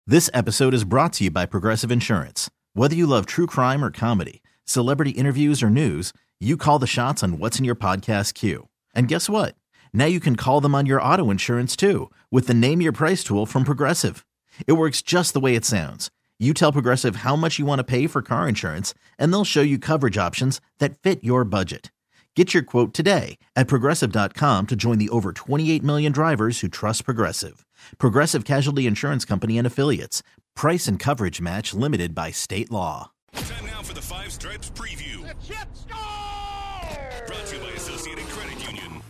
This episode is brought to you by Progressive Insurance. Whether you love true crime or comedy, celebrity interviews or news, you call the shots on what's in your podcast queue. And guess what? Now you can call them on your auto insurance too with the Name Your Price tool from Progressive. It works just the way it sounds. You tell Progressive how much you want to pay for car insurance, and they'll show you coverage options that fit your budget. Get your quote today at Progressive.com to join the over 28 million drivers who trust Progressive. Progressive Casualty Insurance Company and Affiliates. Price and coverage match limited by state law. Time now for the Five Stripes Preview. The chip score! Brought to you by Associated Credit Union.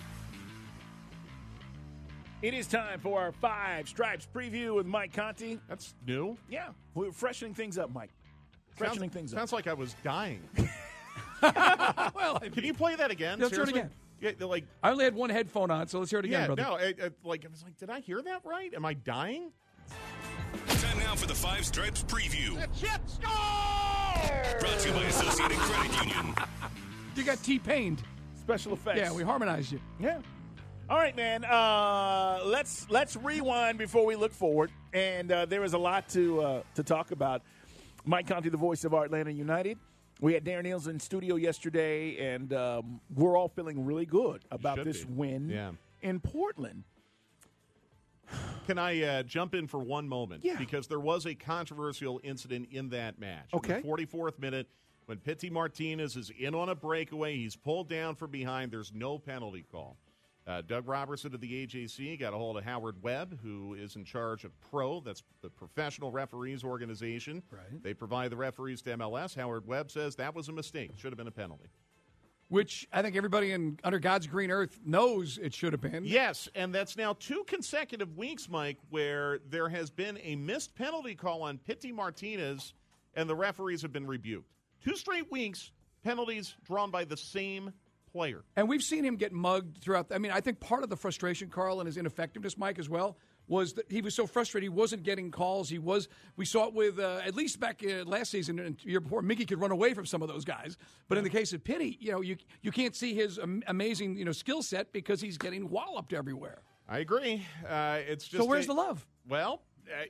It is time for our Five Stripes Preview with Mike Conti. That's new. Yeah, we're freshening things up, Mike. Freshening things up. Sounds like I was dying. Well, Can you play that again? Let's hear it Seriously? again. Yeah, like, I only had one headphone on, so let's hear it again, yeah, brother. no, I was like, did I hear that right? Am I dying? Time now for the Five Stripes Preview. The chip score! Brought to you by Associated Credit Union. You got T-pained. Special effects. Yeah, we harmonized you. Yeah. All right, man. Let's rewind before we look forward. And there is a lot to talk about. Mike Conti, the voice of our Atlanta United. We had Darren Eales in studio yesterday, and we're all feeling really good about this win in Portland. Can I jump in for one moment? Yeah. Because there was a controversial incident in that match. Okay. In the 44th minute, when Pity Martinez is in on a breakaway, he's pulled down from behind. There's no penalty call. Doug Robertson of the AJC got a hold of Howard Webb, who is in charge of PRO. That's the Professional Referees Organization. Right. They provide the referees to MLS. Howard Webb says that was a mistake. Should have been a penalty. Which I think everybody under God's green earth knows it should have been. Yes, and that's now 2 consecutive weeks, Mike, where there has been a missed penalty call on Pity Martinez, and the referees have been rebuked. 2 straight weeks, penalties drawn by the same player. And we've seen him get mugged throughout. I think part of the frustration, Carl, and his ineffectiveness, Mike, as well, was that he was so frustrated he wasn't getting calls. We saw it with, at least back last season and the year before, Mickey could run away from some of those guys. But in the case of Pity, you can't see his amazing skill set because he's getting walloped everywhere. I agree. It's just So where's the love? Well,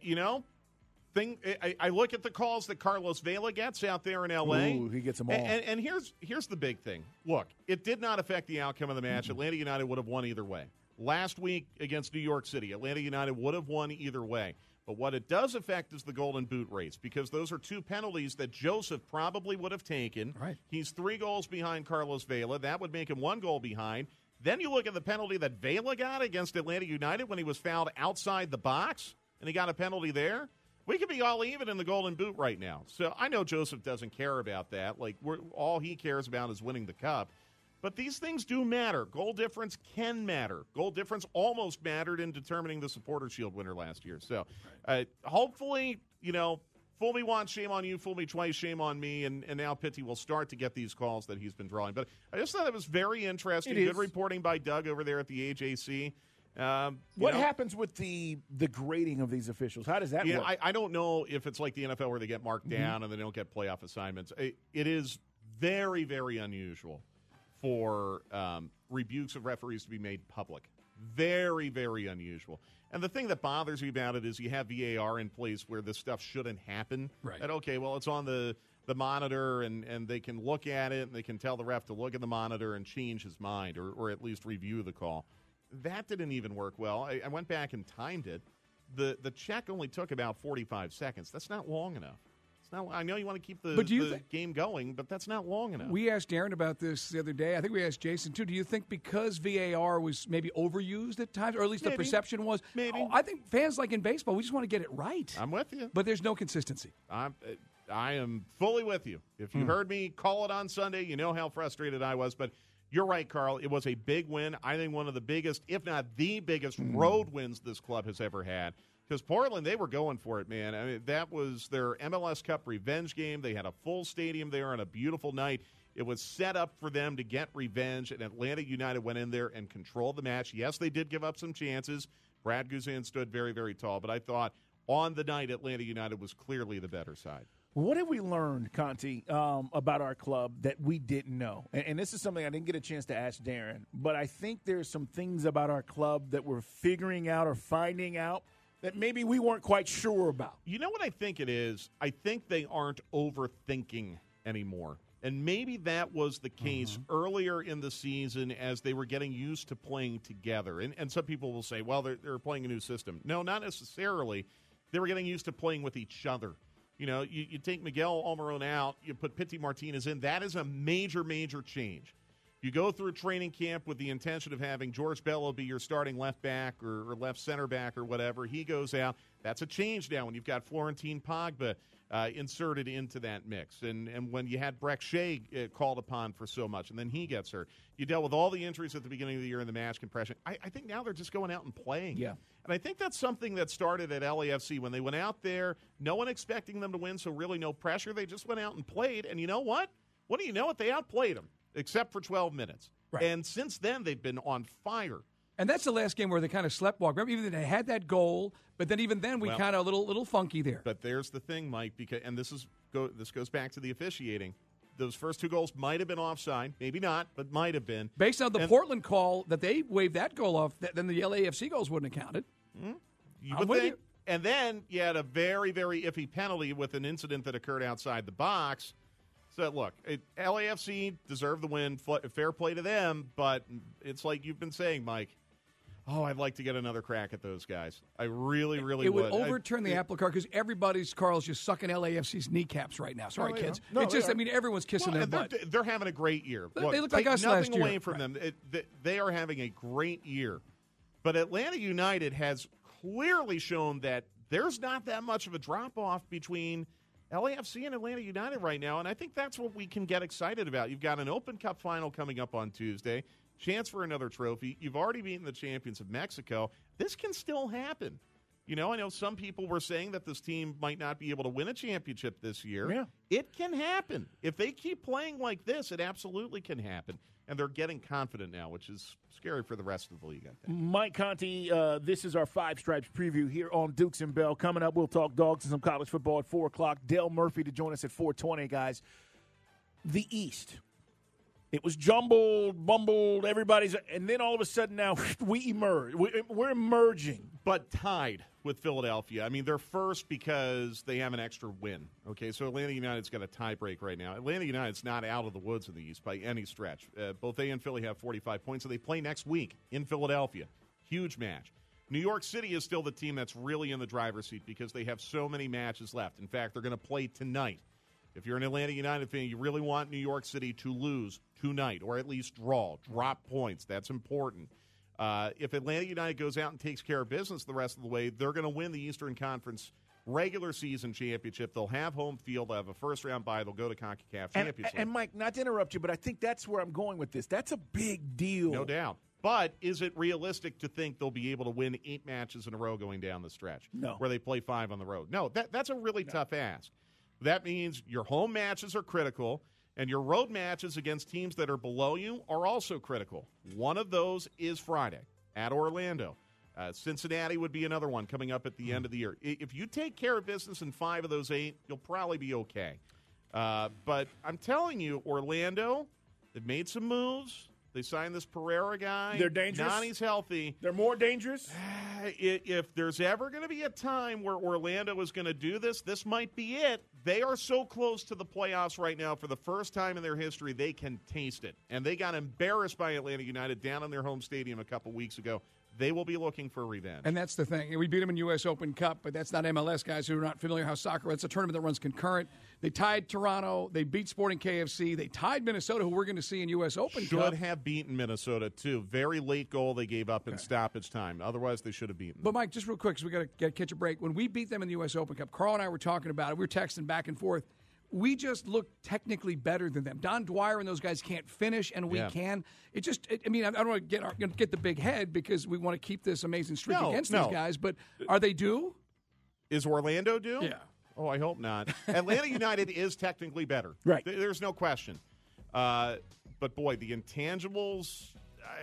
I look at the calls that Carlos Vela gets out there in L.A. Ooh, he gets them all. And here's the big thing. Look, it did not affect the outcome of the match. Atlanta United would have won either way. Last week against New York City, Atlanta United would have won either way. But what it does affect is the Golden Boot race, because those are 2 penalties that Joseph probably would have taken. Right. He's 3 goals behind Carlos Vela. That would make him 1 goal behind. Then you look at the penalty that Vela got against Atlanta United when he was fouled outside the box, and he got a penalty there. We could be all even in the Golden Boot right now. So I know Joseph doesn't care about that. Like, all he cares about is winning the cup. But these things do matter. Goal difference can matter. Goal difference almost mattered in determining the Supporter Shield winner last year. So hopefully, fool me once, shame on you. Fool me twice, shame on me. And now Pity will start to get these calls that he's been drawing. But I just thought it was very interesting. Good reporting by Doug over there at the AJC. What happens with the grading of these officials? How does that work? I don't know if it's like the NFL where they get marked down and they don't get playoff assignments. It is very, very unusual for rebukes of referees to be made public. Very, very unusual. And the thing that bothers me about it is you have VAR in place where this stuff shouldn't happen. Right. That, okay, well, it's on the monitor, and they can look at it, and they can tell the ref to look at the monitor and change his mind or at least review the call. That didn't even work well. I went back and timed it. The check only took about 45 seconds. That's not long enough. I know you want to keep the game going, but that's not long enough. We asked Darren about this the other day. I think we asked Jason, too. Do you think because VAR was maybe overused at times, or at least the perception was? Maybe. I think fans, like in baseball, we just want to get it right. I'm with you. But there's no consistency. I am fully with you. If you heard me call it on Sunday, you know how frustrated I was. But you're right, Carl. It was a big win. I think one of the biggest, if not the biggest, road wins this club has ever had. Because Portland, they were going for it, man. I mean, that was their MLS Cup revenge game. They had a full stadium there on a beautiful night. It was set up for them to get revenge, and Atlanta United went in there and controlled the match. Yes, they did give up some chances. Brad Guzan stood very, very tall, but I thought on the night Atlanta United was clearly the better side. What have we learned, Conti, about our club that we didn't know? And this is something I didn't get a chance to ask Darren, but I think there's some things about our club that we're figuring out or finding out that maybe we weren't quite sure about? You know what I think it is? I think they aren't overthinking anymore. And maybe that was the case earlier in the season as they were getting used to playing together. And some people will say, well, they're playing a new system. No, not necessarily. They were getting used to playing with each other. You know, you take Miguel Almiron out, you put Pity Martinez in. That is a major, major change. You go through training camp with the intention of having George Bello be your starting left back or left center back or whatever. He goes out. That's a change now when you've got Florentine Pogba inserted into that mix. And when you had Breck Shea called upon for so much, and then he gets hurt. You dealt with all the injuries at the beginning of the year in the match compression. I think now they're just going out and playing. Yeah. And I think that's something that started at LAFC when they went out there, no one expecting them to win, so really no pressure. They just went out and played. And you know what? What do you know what? They outplayed them, except for 12 minutes. Right. And since then, they've been on fire. And that's the last game where they kind of sleptwalk. Remember, even they had that goal, but then even then we kind of a little funky there. But there's the thing, Mike, because this goes back to the officiating. Those first two goals might have been offside, maybe not, but might have been. Based on the Portland call that they waved that goal off, then the LAFC goals wouldn't have counted. You would think. And then you had a very, very iffy penalty with an incident that occurred outside the box. So, look, LAFC deserved the win. Fair play to them, but it's like you've been saying, Mike, I'd like to get another crack at those guys. I really, really would. It would overturn the apple cart because Carl's just sucking LAFC's kneecaps right now. Sorry, kids. No, it's just, everyone's kissing their butt. They're having a great year. They look like us last year. Nothing away from them. They are having a great year. But Atlanta United has clearly shown that there's not that much of a drop-off between LAFC and Atlanta United right now, and I think that's what we can get excited about. You've got an Open Cup final coming up on Tuesday, chance for another trophy. You've already beaten the champions of Mexico. This can still happen. You know, I know some people were saying that this team might not be able to win a championship this year. Yeah. It can happen. If they keep playing like this, it absolutely can happen. And they're getting confident now, which is scary for the rest of the league, I think. Mike Conti, this is our Five Stripes preview here on Dukes and Bell. Coming up, we'll talk dogs and some college football at 4 o'clock. Dale Murphy to join us at 4:20, guys. The East. It was jumbled, bumbled, and then all of a sudden now we emerge. We're emerging. But tied with Philadelphia. I mean, they're first because they have an extra win. Okay, so Atlanta United's got a tie break right now. Atlanta United's not out of the woods in the East by any stretch. Both they and Philly have 45 points, so they play next week in Philadelphia. Huge match. New York City is still the team that's really in the driver's seat because they have so many matches left. In fact, they're going to play tonight. If you're an Atlanta United fan, you really want New York City to lose tonight or at least drop points. That's important. If Atlanta United goes out and takes care of business the rest of the way, they're going to win the Eastern Conference regular season championship. They'll have home field. They'll have a first-round bye. They'll go to CONCACAF Champions League. And, Mike, not to interrupt you, but I think that's where I'm going with this. That's a big deal. No doubt. But is it realistic to think they'll be able to win 8 matches in a row going down the stretch? No. Where they play 5 on the road? No, that's a really tough ask. That means your home matches are critical, and your road matches against teams that are below you are also critical. One of those is Friday at Orlando. Cincinnati would be another one coming up at the end of the year. If you take care of business in 5 of those 8, you'll probably be okay. But I'm telling you, Orlando, they've made some moves. They signed this Pereira guy. They're dangerous. Nani's healthy. They're more dangerous. If there's ever going to be a time where Orlando is going to do this, this might be it. They are so close to the playoffs right now. For the first time in their history, they can taste it. And they got embarrassed by Atlanta United down in their home stadium a couple weeks ago. They will be looking for revenge. And that's the thing. We beat them in U.S. Open Cup, but that's not MLS, guys who are not familiar how soccer. It's a tournament that runs concurrent. They tied Toronto. They beat Sporting KFC. They tied Minnesota, who we're going to see in U.S. Open Cup. Should have beaten Minnesota, too. Very late goal they gave up in stoppage time. Otherwise, they should have beaten them. But, Mike, just real quick, because we got to catch a break. When we beat them in the U.S. Open Cup, Carl and I were talking about it. We were texting back and forth. We just look technically better than them. Don Dwyer and those guys can't finish, and we can. It just, I don't want to get the big head because we want to keep this amazing streak against these guys. But are they due? Is Orlando due? Yeah. Oh, I hope not. Atlanta United is technically better. Right. There's no question. But, boy, the intangibles.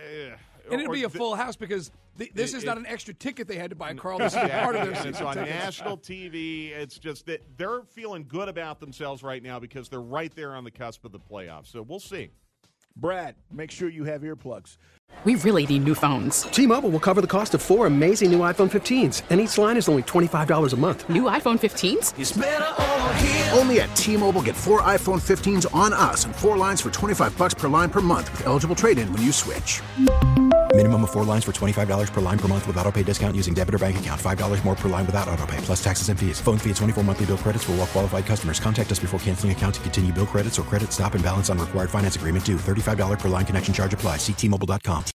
And it'll be a full house because this is not an extra ticket they had to buy, Carl. This is part of their season. It's on national TV. It's just that they're feeling good about themselves right now because they're right there on the cusp of the playoffs. So we'll see. Brad, make sure you have earplugs. We really need new phones. T-Mobile will cover the cost of 4 amazing new iPhone 15s, and each line is only $25 a month. New iPhone 15s? It's better over here. Only at T-Mobile, get 4 iPhone 15s on us and 4 lines for $25 per line per month with eligible trade-in when you switch. Minimum of 4 lines for $25 per line per month with autopay discount using debit or bank account. $5 more per line without autopay, plus taxes and fees. Phone fee at 24 monthly bill credits for well-qualified customers. Contact us before canceling account to continue bill credits or credit stop and balance on required finance agreement due. $35 per line connection charge applies. See T-Mobile.com.